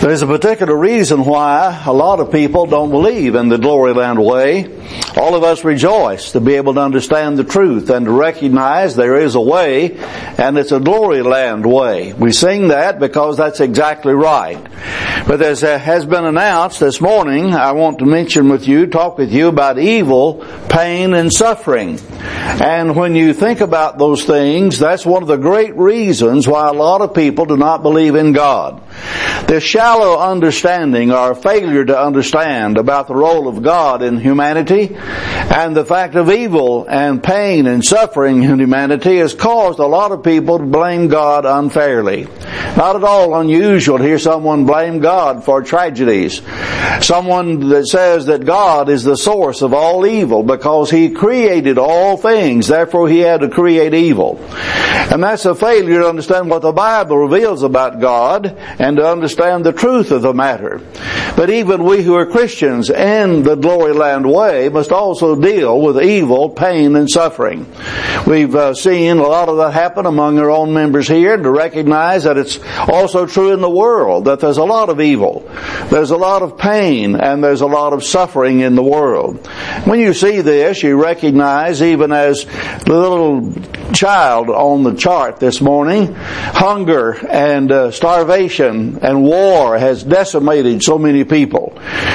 There's a particular reason why a lot of people don't believe in the Glory Land way. All of us rejoice to be able to understand the truth and to recognize there is a way, and it's a Glory Land way. We sing that because that's exactly right. But as has been announced this morning, I want to talk with you about evil, pain, and suffering. And when you think about those things, that's one of the great reasons why a lot of people do not believe in God. Their shallow understanding or failure to understand about the role of God in humanity and the fact of evil and pain and suffering in humanity has caused a lot of people to blame God unfairly. Not at all unusual to hear someone blame God for tragedies. Someone that says that God is the source of all evil because He created all things, therefore He had to create evil. And that's a failure to understand what the Bible reveals about God and to understand the truth of the matter. But even we who are Christians in the Glory Land way must also deal with evil, pain, and suffering. We've seen a lot of that happen among our own members here, to recognize that it's also true in the world, that there's a lot of evil, there's a lot of pain, and there's a lot of suffering in the world. When you see this, you recognize, even as the little child on the chart this morning, hunger and starvation and war has decimated so many people.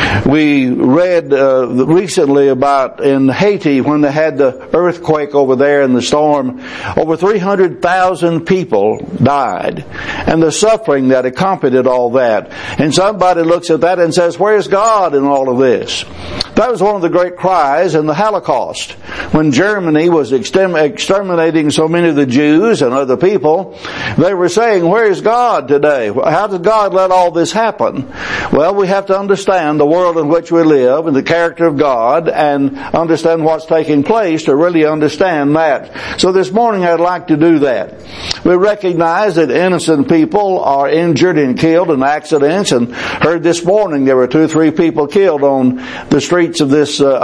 We read recently about in Haiti, when they had the earthquake over there and the storm, over 300,000 people died, and the suffering that accompanied all that. And somebody looks at that and says, where's God in all of this? That was one of the great cries in the Holocaust. When Germany was exterminating so many of the Jews and other people, they were saying, where's God today? How did God let all this happen? Well, we have to understand the world in which we live and the character of God and understand what's taking place to really understand that. So this morning I'd like to do that. We recognize that innocent people are injured and killed in accidents, and heard this morning there were 2 or 3 people killed on the streets of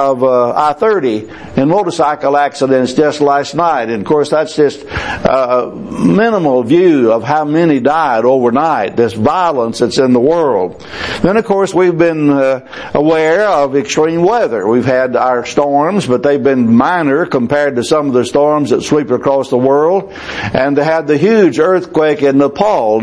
I-30 in motorcycle accidents just last night. And of course that's just a minimal view of how many died overnight, this violence that's in the world. Then of course we've been aware of extreme weather. We've had our storms, but they've been minor compared to some of the storms that sweep across the world. And they had the huge earthquake in Nepal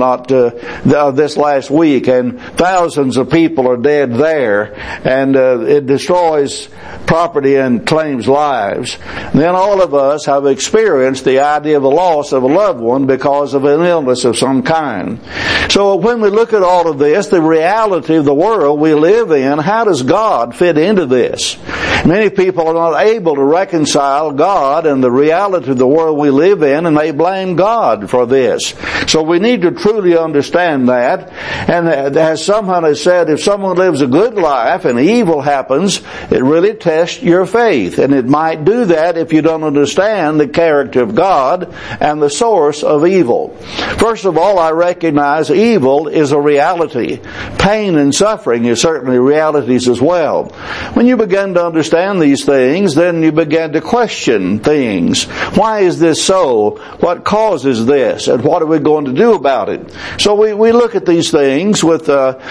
this last week, and thousands of people are dead there, and it destroys property and claims lives. Then all of us have experienced the idea of the loss of a loved one because of an illness of some kind. So when we look at all of this, the reality of the world we live in, how does God fit into this? Many people are not able to reconcile God and the reality of the world we live in, and they blame God for this. So we need to truly understand that. And as someone has said, if someone lives a good life and evil happens, it really tests your faith. And it might do that if you don't understand the character of God and the source of evil. First of all, I recognize evil is a reality. Pain and suffering is certainly realities as well. When you begin to understand these things, then you begin to question things. Why is this so? What causes this? And what are we going to do about it? So we look at these things with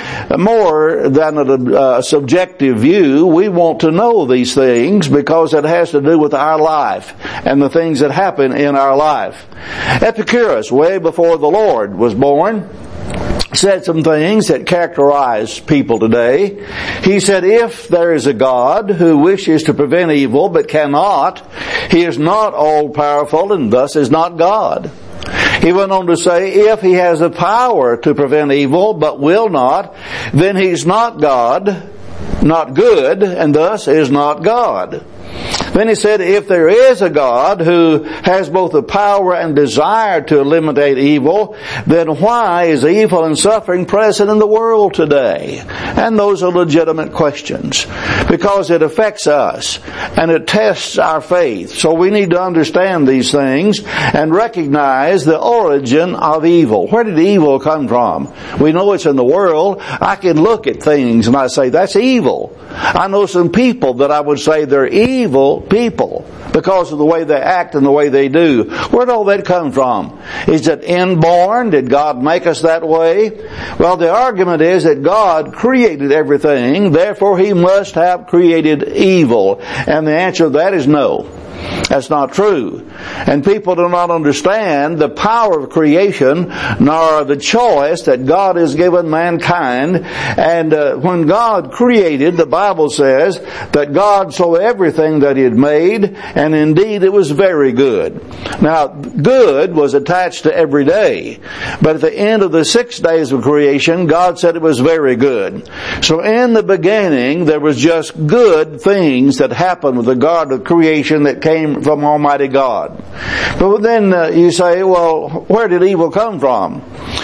more than a subjective view. We want to know these things because it has to do with our life and the things that happen in our life. Epicurus, way before the Lord was born, said some things that characterize people today. He said, if there is a God who wishes to prevent evil but cannot, He is not all-powerful and thus is not God. He went on to say, if He has the power to prevent evil but will not, then He's not God, not good, and thus is not God. Then he said, if there is a God who has both the power and desire to eliminate evil, then why is evil and suffering present in the world today? And those are legitimate questions, because it affects us and it tests our faith. So we need to understand these things and recognize the origin of evil. Where did evil come from? We know it's in the world. I can look at things and I say, that's evil. I know some people that I would say they're evil people, because of the way they act and the way they do. Where'd all that come from? Is it inborn? Did God make us that way? Well, the argument is that God created everything, therefore He must have created evil. And the answer to that is no. That's not true. And people do not understand the power of creation, nor the choice that God has given mankind. And when God created, the Bible says that God saw everything that He had made, and indeed it was very good. Now, good was attached to every day. But at the end of the 6 days of creation, God said it was very good. So in the beginning, there was just good things that happened with regard to creation that came from Almighty God. But then you say, well, where did evil come from?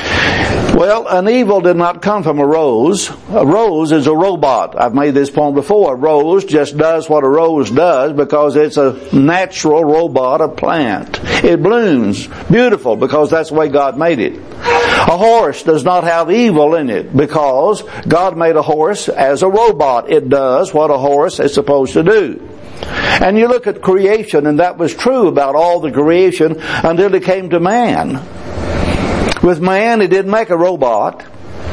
Well, an evil did not come from a rose. A rose is a robot. I've made this point before. A rose just does what a rose does because it's a natural robot, a plant. It blooms beautiful because that's the way God made it. A horse does not have evil in it because God made a horse as a robot. It does what a horse is supposed to do. And you look at creation, and that was true about all the creation until it came to man. With man, He didn't make a robot.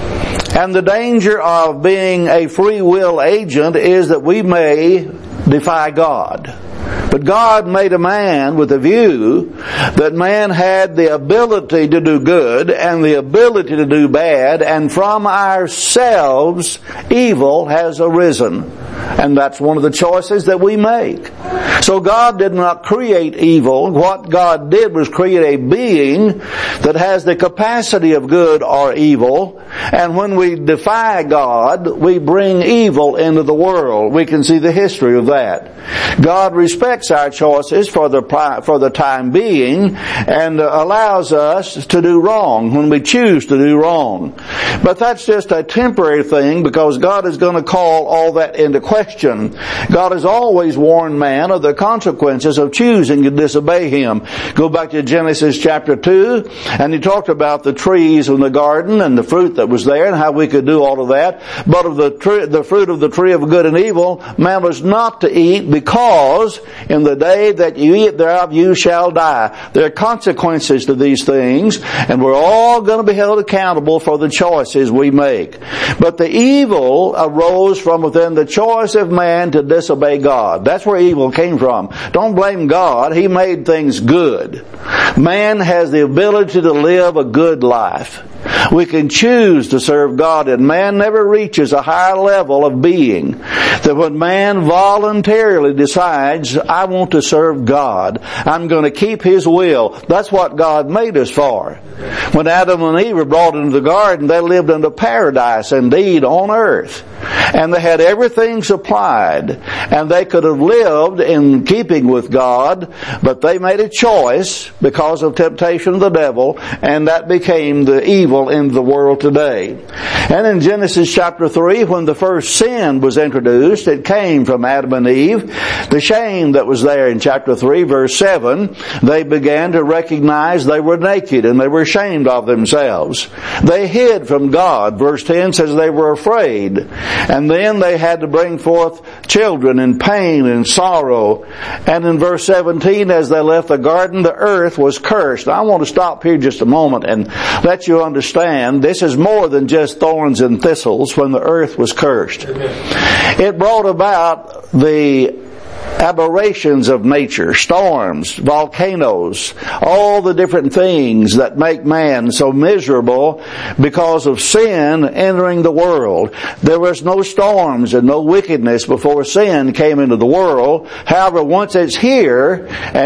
And the danger of being a free will agent is that we may defy God. But God made a man with a view that man had the ability to do good and the ability to do bad, and from ourselves evil has arisen. And that's one of the choices that we make. So God did not create evil. What God did was create a being that has the capacity of good or evil. And when we defy God, we bring evil into the world. We can see the history of that. God respects our choices for the time being and allows us to do wrong when we choose to do wrong. But that's just a temporary thing because God is going to call all that into question. God has always warned man of the consequences of choosing to disobey Him. Go back to Genesis chapter 2, and He talked about the trees in the garden and the fruit that was there and how we could do all of that. But of the fruit of the tree of good and evil, man was not to eat, because in the day that you eat thereof you shall die. There are consequences to these things, and we're all going to be held accountable for the choices we make. But the evil arose from within the choice of man to disobey God. That's where evil came from. Don't blame God. He made things good. Man has the ability to live a good life. We can choose to serve God, and man never reaches a higher level of being than when man voluntarily decides, I want to serve God. I'm going to keep His will. That's what God made us for. When Adam and Eve were brought into the garden, they lived in the paradise indeed on earth. And they had everything supplied, and they could have lived in keeping with God, but they made a choice because of temptation of the devil, and that became the evil in the world today. And in Genesis chapter 3, when the first sin was introduced, it came from Adam and Eve. The shame that was there in chapter 3, verse 7, they began to recognize they were naked and they were ashamed of themselves. They hid from God. Verse 10 says they were afraid. And then they had to bring forth children in pain and sorrow. And in verse 17, as they left the garden, the earth was cursed. I want to stop here just a moment and let you understand this is more than just thorns and thistles when the earth was cursed. It brought about the aberrations of nature, storms, volcanoes, all the different things that make man so miserable because of sin entering the world. There was no storms and no wickedness before sin came into the world. However, once it's here,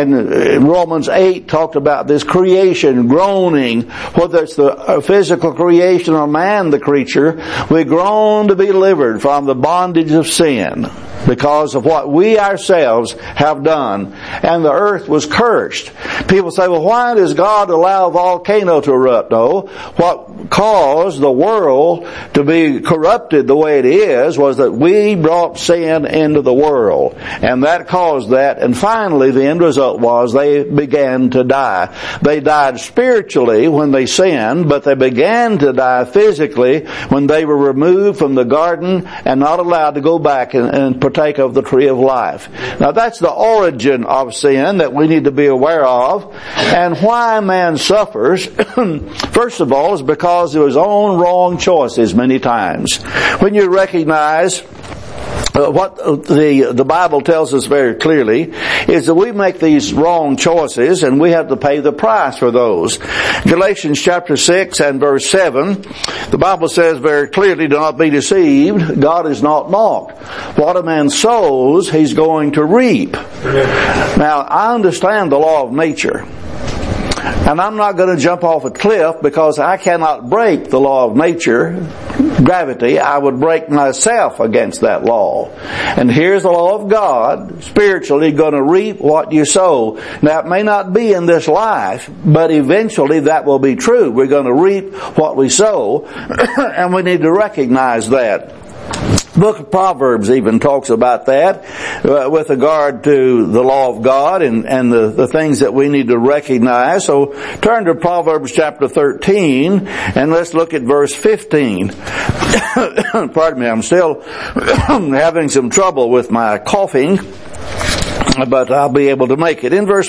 and Romans 8 talked about this creation groaning, whether it's the physical creation or man, the creature, we groan to be delivered from the bondage of sin because of what we ourselves have done. And the earth was cursed. People say, well, why does God allow a volcano to erupt? No. What caused the world to be corrupted the way it is was that we brought sin into the world. And that caused that. And finally, the end result was they began to die. They died spiritually when they sinned, but they began to die physically when they were removed from the garden and not allowed to go back and partake of the tree of life. Now that's the origin of sin that we need to be aware of. And why man suffers, first of all, is because of his own wrong choices many times. When you recognize what the Bible tells us very clearly is that we make these wrong choices and we have to pay the price for those. Galatians chapter 6 and verse 7, the Bible says very clearly, do not be deceived, God is not mocked. What a man sows, he's going to reap. Now, I understand the law of nature. And I'm not going to jump off a cliff because I cannot break the law of nature, gravity. I would break myself against that law. And here's the law of God, spiritually going to reap what you sow. Now it may not be in this life, but eventually that will be true. We're going to reap what we sow, and we need to recognize that. The book of Proverbs even talks about that with regard to the law of God and the things that we need to recognize. So turn to Proverbs chapter 13 and let's look at verse 15. Pardon me, I'm still having some trouble with my coughing, but I'll be able to make it. In verse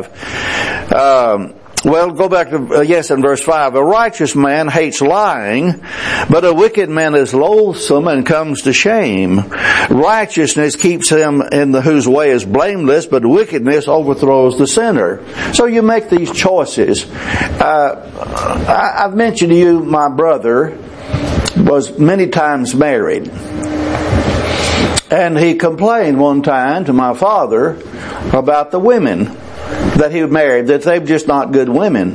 5, well, go back to, in verse 5. A righteous man hates lying, but a wicked man is loathsome and comes to shame. Righteousness keeps him in whose way is blameless, but wickedness overthrows the sinner. So you make these choices. I've mentioned to you my brother was many times married. And he complained one time to my father about the women that he married, that they're just not good women.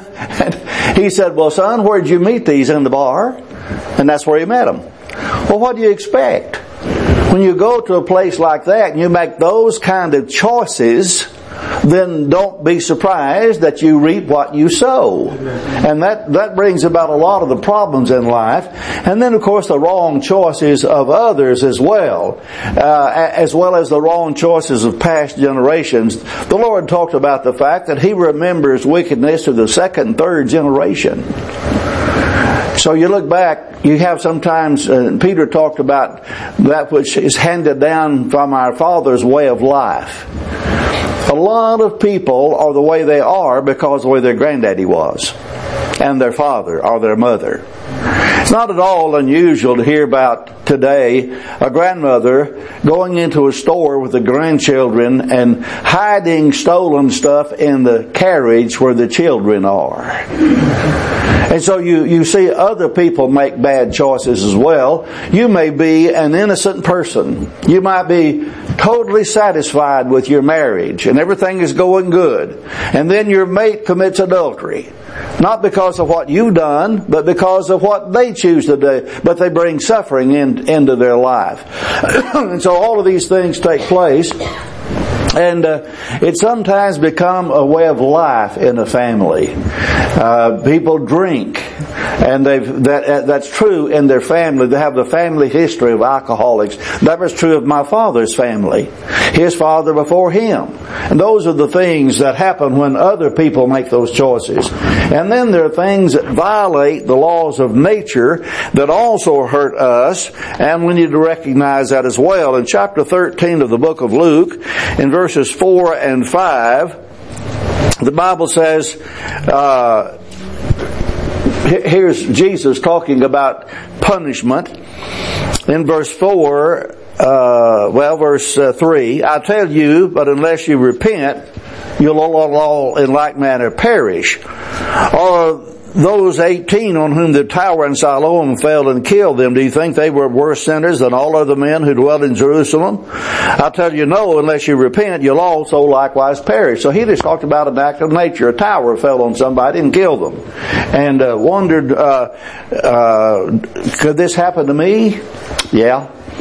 He said, well, son, where'd you meet these? In the bar? And that's where he met them. Well, what do you expect? When you go to a place like that and you make those kind of choices, then don't be surprised that you reap what you sow. And that brings about a lot of the problems in life. And then, of course, the wrong choices of others as well as the wrong choices of past generations. The Lord talked about the fact that He remembers wickedness to the second and third generation. So you look back, you have sometimes, Peter talked about that which is handed down from our father's way of life. A lot of people are the way they are because of the way their granddaddy was, and their father or their mother. It's not at all unusual to hear about today a grandmother going into a store with the grandchildren and hiding stolen stuff in the carriage where the children are. And so you see other people make bad choices as well. You may be an innocent person. You might be totally satisfied with your marriage and everything is going good. And then your mate commits adultery. Not because of what you've done, but because of what they choose to do. But they bring suffering into their life. And so all of these things take place. And it sometimes become a way of life in a family. People drink, and that's true in their family. They have the family history of alcoholics. That was true of my father's family, his father before him. And those are the things that happen when other people make those choices. And then there are things that violate the laws of nature that also hurt us, and we need to recognize that as well. In chapter 13 of the book of Luke, in verses 4 and 5, the Bible says, here's Jesus talking about punishment. In verse 4, verse 3, I tell you, but unless you repent, you'll all in like manner perish. Or those 18 on whom the tower in Siloam fell and killed them, do you think they were worse sinners than all other men who dwelt in Jerusalem? I tell you, no, unless you repent, you'll also likewise perish. So he just talked about an act of nature. A tower fell on somebody and killed them. And wondered, could this happen to me? Yeah.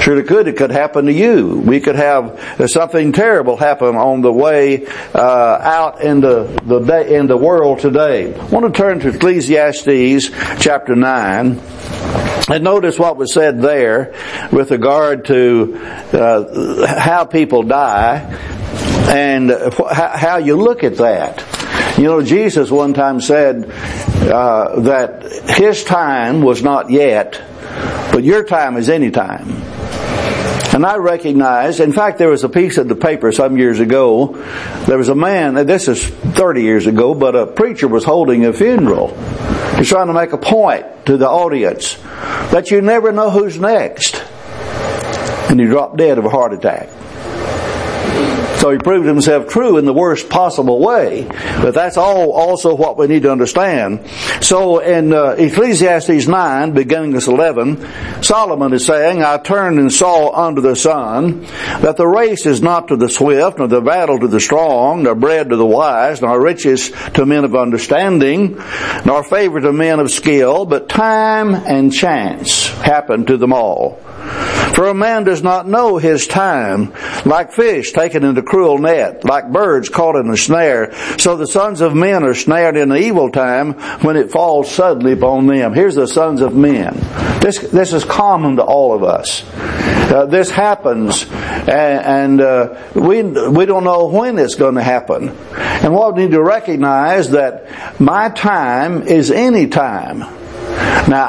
Truly could. It could happen to you. We could have something terrible happen on the way out in the world today. I want to turn to Ecclesiastes chapter 9. And notice what was said there with regard to how people die and how you look at that. You know, Jesus one time said that His time was not yet, but your time is any time. And I recognize, in fact, there was a piece of the paper some years ago. There was a man, this is 30 years ago, but a preacher was holding a funeral. He's trying to make a point to the audience that you never know who's next. And he dropped dead of a heart attack. So he proved himself true in the worst possible way. But that's also what we need to understand. So in Ecclesiastes 9, beginning verse 11, Solomon is saying, I turned and saw under the sun that the race is not to the swift, nor the battle to the strong, nor bread to the wise, nor riches to men of understanding, nor favor to men of skill, but time and chance happen to them all. For a man does not know his time, like fish taken into cruel net, like birds caught in a snare. So the sons of men are snared in the evil time when it falls suddenly upon them. Here's the sons of men. This is common to all of us. This happens, and we don't know when it's going to happen. And what we need to recognize that my time is any time. Now,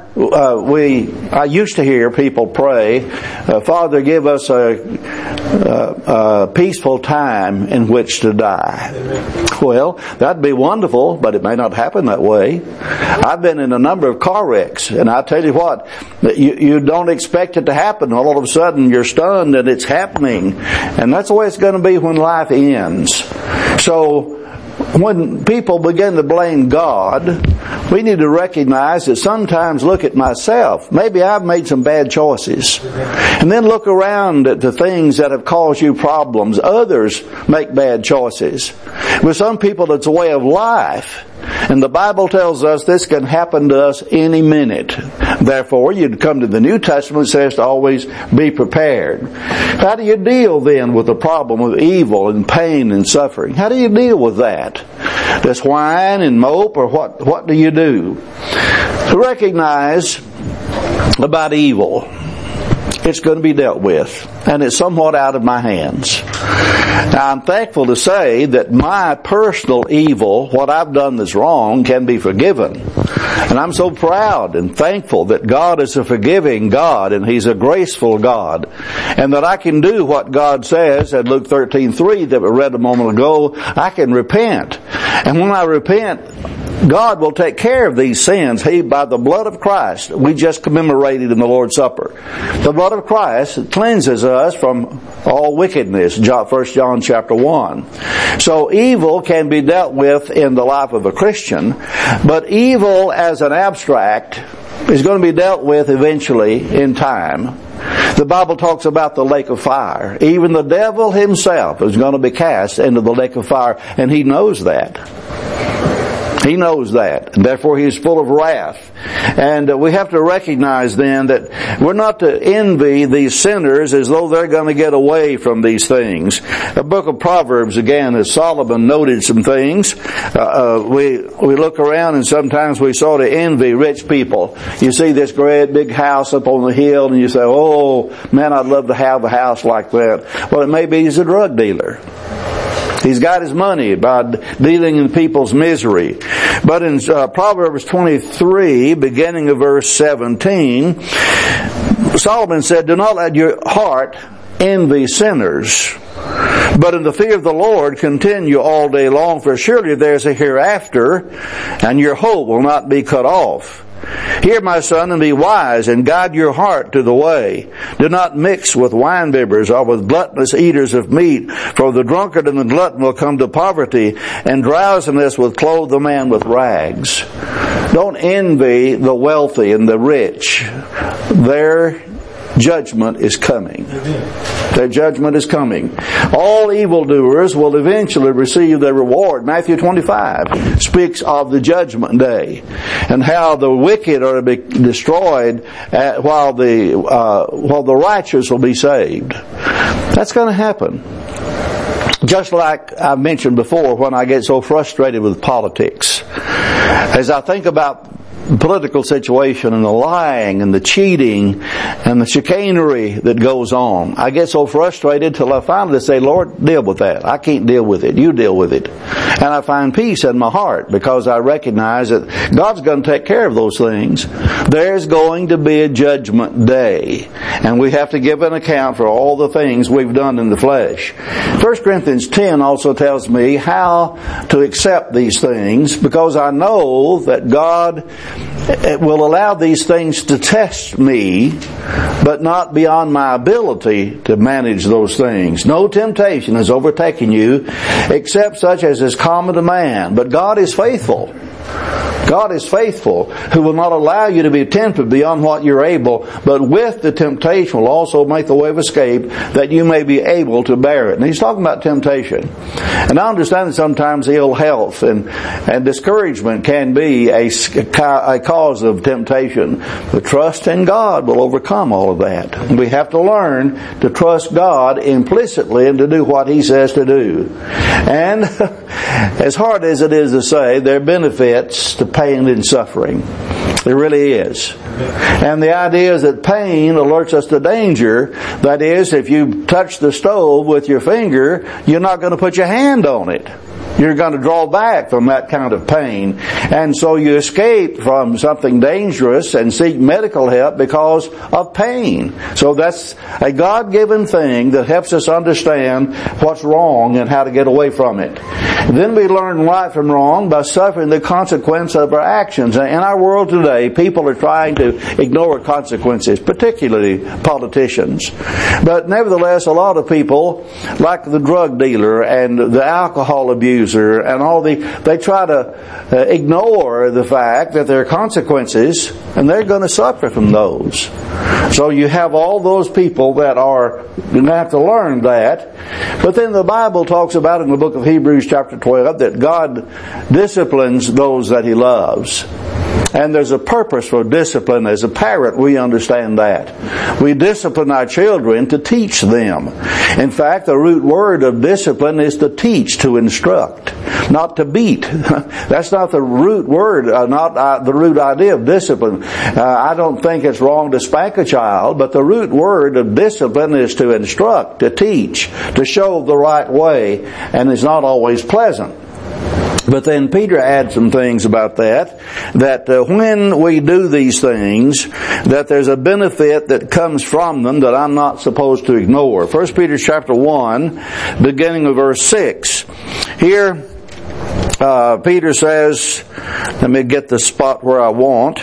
I used to hear people pray, Father, give us a peaceful time in which to die. Well, that'd be wonderful, but it may not happen that way. I've been in a number of car wrecks, and I tell you what, you don't expect it to happen. All of a sudden, you're stunned and it's happening. And that's the way it's going to be when life ends. So, when people begin to blame God, we need to recognize that sometimes look at myself. Maybe I've made some bad choices. And then look around at the things that have caused you problems. Others make bad choices. With some people, it's a way of life. And the Bible tells us this can happen to us any minute. Therefore, you'd come to the New Testament, it says to always be prepared. How do you deal then with the problem of evil and pain and suffering? How do you deal with that? Just whine and mope, or what do you do? To recognize about evil, it's going to be dealt with, and it's somewhat out of my hands. Now, I'm thankful to say that my personal evil, what I've done that's wrong, can be forgiven. And I'm so proud and thankful that God is a forgiving God and He's a graceful God. And that I can do what God says at Luke 13:3 that we read a moment ago. I can repent. And when I repent, God will take care of these sins. By the blood of Christ, we just commemorated in the Lord's Supper. The blood of Christ cleanses us from all wickedness, 1 John chapter 1. So evil can be dealt with in the life of a Christian, but evil as an abstract is going to be dealt with eventually in time. The Bible talks about the lake of fire. Even the devil himself is going to be cast into the lake of fire, and he knows that. He knows that. Therefore, he is full of wrath. And we have to recognize then that we're not to envy these sinners as though they're going to get away from these things. The book of Proverbs, again, as Solomon noted some things, we look around and sometimes we sort of envy rich people. You see this great big house up on the hill and you say, oh, man, I'd love to have a house like that. Well, it may be he's a drug dealer. He's got his money by dealing in people's misery. But in Proverbs 23, beginning of verse 17, Solomon said, do not let your heart envy sinners, but in the fear of the Lord continue all day long, for surely there's a hereafter, and your hope will not be cut off. Hear, my son, and be wise, and guide your heart to the way. Do not mix with winebibbers or with gluttonous eaters of meat, for the drunkard and the glutton will come to poverty, and drowsiness will clothe the man with rags. Don't envy the wealthy and the rich. Their judgment is coming. That judgment is coming. All evildoers will eventually receive their reward. Matthew 25 speaks of the judgment day and how the wicked are to be destroyed while the righteous will be saved. That's going to happen. Just like I mentioned before, when I get so frustrated with politics, as I think about the political situation and the lying and the cheating and the chicanery that goes on, I get so frustrated till I finally say, Lord, deal with that. I can't deal with it. You deal with it. And I find peace in my heart because I recognize that God's going to take care of those things. There's going to be a judgment day, and we have to give an account for all the things we've done in the flesh. 1 Corinthians 10 also tells me how to accept these things, because I know that God will allow these things to test me, but not beyond my ability to manage those things. No temptation has overtaken you except such as is common to man. But God is faithful. God is faithful, who will not allow you to be tempted beyond what you're able, but with the temptation will also make the way of escape, that you may be able to bear it. And he's talking about temptation. And I understand that sometimes ill health and discouragement can be a cause of temptation. But trust in God will overcome all of that. We have to learn to trust God implicitly and to do what He says to do. And as hard as it is to say, there are benefits to pain and suffering. There really is. And the idea is that pain alerts us to danger. That is, if you touch the stove with your finger, you're not going to put your hand on it. You're going to draw back from that kind of pain. And so you escape from something dangerous and seek medical help because of pain. So that's a God-given thing that helps us understand what's wrong and how to get away from it. Then we learn right from wrong by suffering the consequence of our actions. In our world today, people are trying to ignore consequences, particularly politicians. But nevertheless, a lot of people, like the drug dealer and the alcohol abuser, and they try to ignore the fact that there are consequences, and they're going to suffer from those. So you have all those people that are going to have to learn that. But then the Bible talks about in the book of Hebrews chapter 12 that God disciplines those that He loves. And there's a purpose for discipline. As a parent, we understand that. We discipline our children to teach them. In fact, the root word of discipline is to teach, to instruct, not to beat. That's not the root word, not the root idea of discipline. I don't think it's wrong to spank a child, but the root word of discipline is to instruct, to teach, to show the right way, and it's not always pleasant. But then Peter adds some things about that when we do these things, that there's a benefit that comes from them that I'm not supposed to ignore. 1 Peter chapter 1, beginning of verse 6. Here, Peter says, let me get the spot where I want.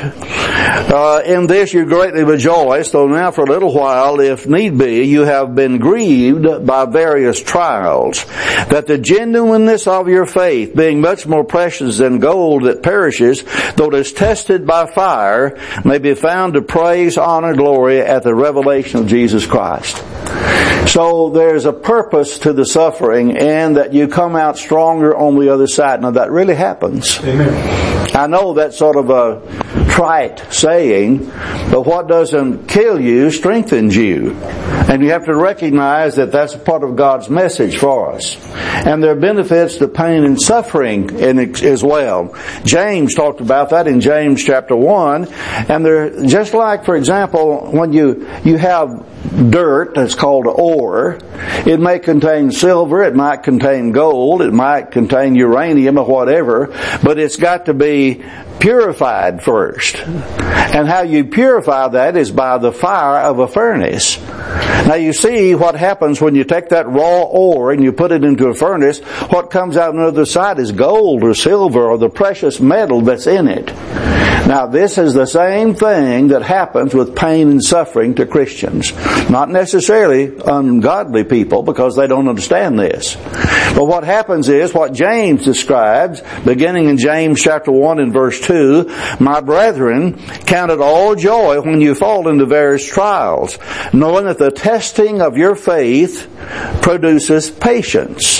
In this you greatly rejoice, though now for a little while, if need be, you have been grieved by various trials, that the genuineness of your faith, being much more precious than gold that perishes, though it is tested by fire, may be found to praise, honor, glory at the revelation of Jesus Christ. So there's a purpose to the suffering, and that you come out stronger on the other side. Now that really happens. Amen. I know that's sort of a trite saying, but what doesn't kill you strengthens you. And you have to recognize that that's a part of God's message for us. And there are benefits to pain and suffering as well. James talked about that in James chapter 1. And they're just like, for example, when you have dirt that's called ore, it may contain silver, it might contain gold, it might contain uranium or whatever, but it's got to be purified first. And how you purify that is by the fire of a furnace. Now you see what happens when you take that raw ore and you put it into a furnace. What comes out on the other side is gold or silver or the precious metal that's in it. Now, this is the same thing that happens with pain and suffering to Christians. Not necessarily ungodly people, because they don't understand this. But what happens is what James describes, beginning in James chapter 1 and verse 2, "My brethren, count it all joy when you fall into various trials, knowing that the testing of your faith produces patience.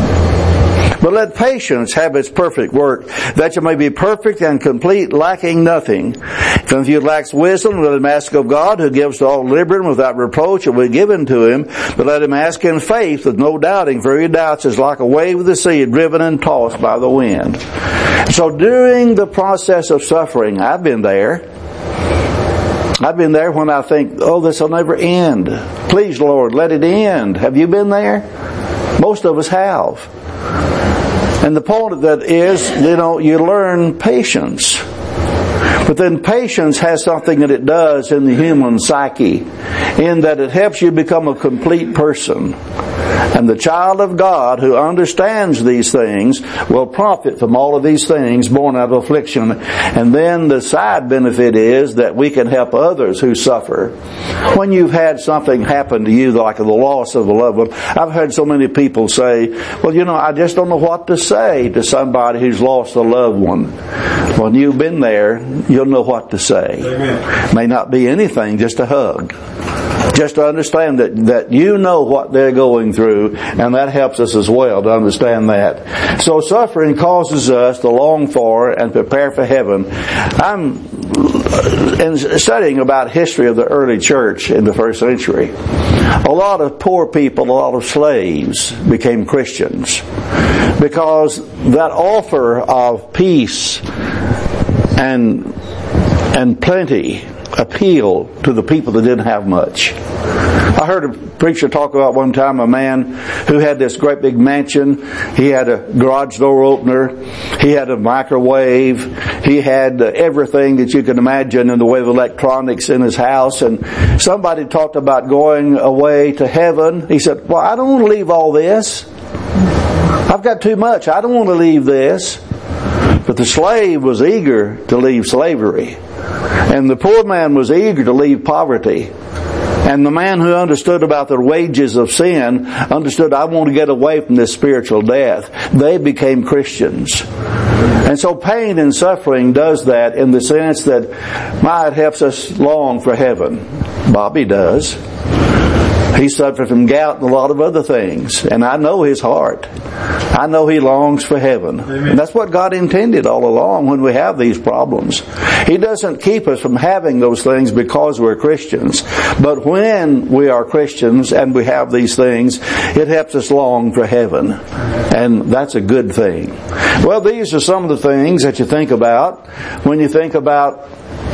But let patience have its perfect work, that you may be perfect and complete, lacking nothing. If any of you lacks wisdom, let him ask of God, who gives to all liberally and without reproach, and will be given to him. But let him ask in faith, with no doubting, for he doubts is like a wave of the sea, driven and tossed by the wind." So during the process of suffering, I've been there. I've been there when I think, oh, this will never end. Please, Lord, let it end. Have you been there? Most of us have. And the point of that is, you learn patience. But then patience has something that it does in the human psyche, in that it helps you become a complete person. And the child of God who understands these things will profit from all of these things born out of affliction. And then the side benefit is that we can help others who suffer. When you've had something happen to you, like the loss of a loved one, I've heard so many people say, well, I just don't know what to say to somebody who's lost a loved one. When you've been there, you'll know what to say. Amen. May not be anything, just a hug. Just to understand that you know what they're going through, and that helps us as well to understand that. So suffering causes us to long for and prepare for heaven. I'm studying about history of the early church in the first century. A lot of poor people, a lot of slaves became Christians because that offer of peace and plenty appeal to the people that didn't have much. I heard a preacher talk about one time a man who had this great big mansion. He had a garage door opener. He had a microwave. He had everything that you can imagine in the way of electronics in his house. And somebody talked about going away to heaven. He said, well, I don't want to leave all this. I've got too much. I don't want to leave this. But the slave was eager to leave slavery. And the poor man was eager to leave poverty. And the man who understood about the wages of sin understood, I want to get away from this spiritual death. They became Christians. And so pain and suffering does that in the sense that it helps us long for heaven. Bobby does. He suffered from gout and a lot of other things. And I know his heart. I know he longs for heaven. Amen. And that's what God intended all along when we have these problems. He doesn't keep us from having those things because we're Christians. But when we are Christians and we have these things, it helps us long for heaven. And that's a good thing. Well, these are some of the things that you think about when you think about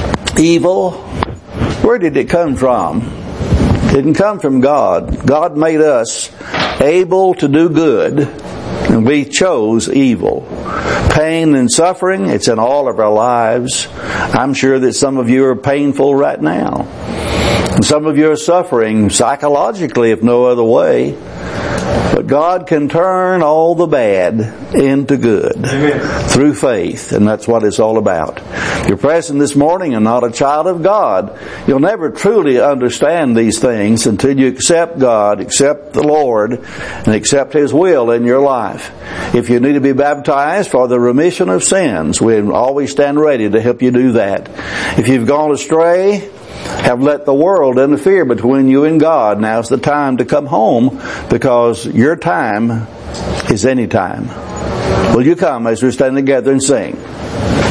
evil. Where did it come from? It didn't come from God. God made us able to do good, and we chose evil. Pain and suffering, it's in all of our lives. I'm sure that some of you are painful right now. And some of you are suffering psychologically, if no other way. But God can turn all the bad into good. Amen. Through faith, and that's what it's all about. If you're present this morning and not a child of God, you'll never truly understand these things until you accept God, accept the Lord, and accept His will in your life. If you need to be baptized for the remission of sins, we always stand ready to help you do that. If you've gone astray, have let the world interfere between you and God, now's the time to come home, because your time is any time. Will you come as we stand together and sing?